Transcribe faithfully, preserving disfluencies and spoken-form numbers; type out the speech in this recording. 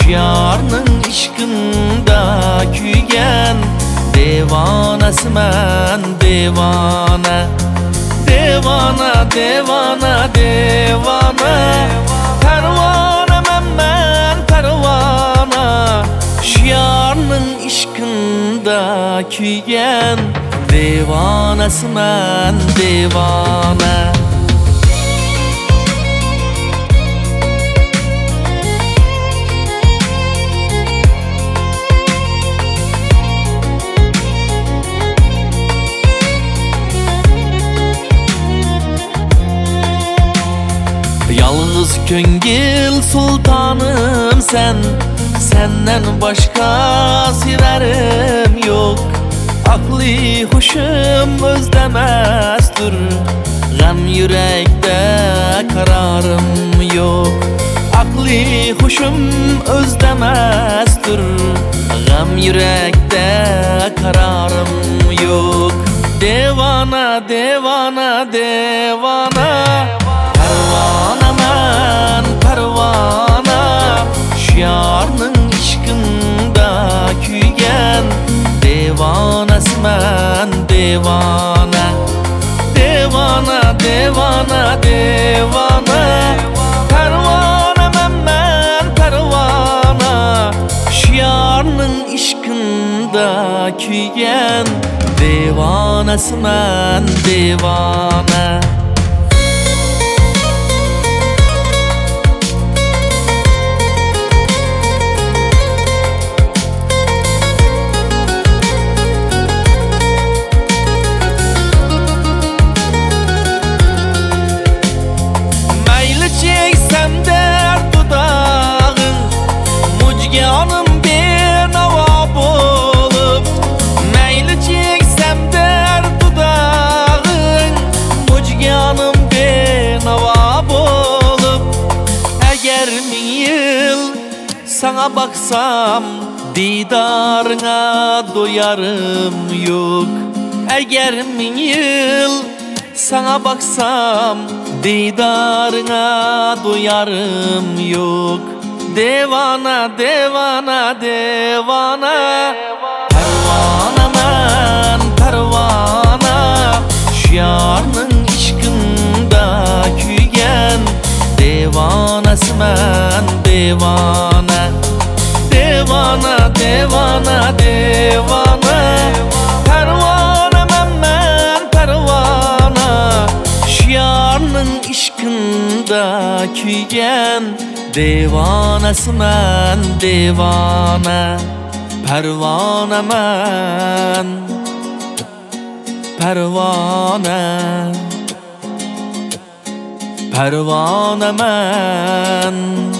Yarning ishqinda kuygan devanasiman devona. Devona, devona, devona, parvonaman men parvona. Yarning ishqinda kuygan devanasiman devona. Yalnız köngil sultanım sen, senden başka severim yok. Akli hoşum özlemezdir, gam yürekte kararım yok. Akli hoşum özlemezdir, gam yürekte kararım yok. Devana, devana, devana, parvanaman parvana. Yarning ishqinda kuygan devanasiman devona. Devona, devona, devona, parvonaman men parvona. Yarning ishqinda kuygan devanasiman devona. Canım bir nava bulup, meyli çeksem der dudağın. Mucganım bir nava bulup, eğer min yıl sana baksam didarına doyarım yok. Eğer min yıl sana baksam didarına doyarım yok. Devana, devana, devana, parvanaman parvana. Yarning ishqinda kuygan devanasiman devona. Devona, devona, devona, parvonaman men parvona. Yarning ishqinda kuygan devanasiman devona. Parvonaman parvona, parvonaman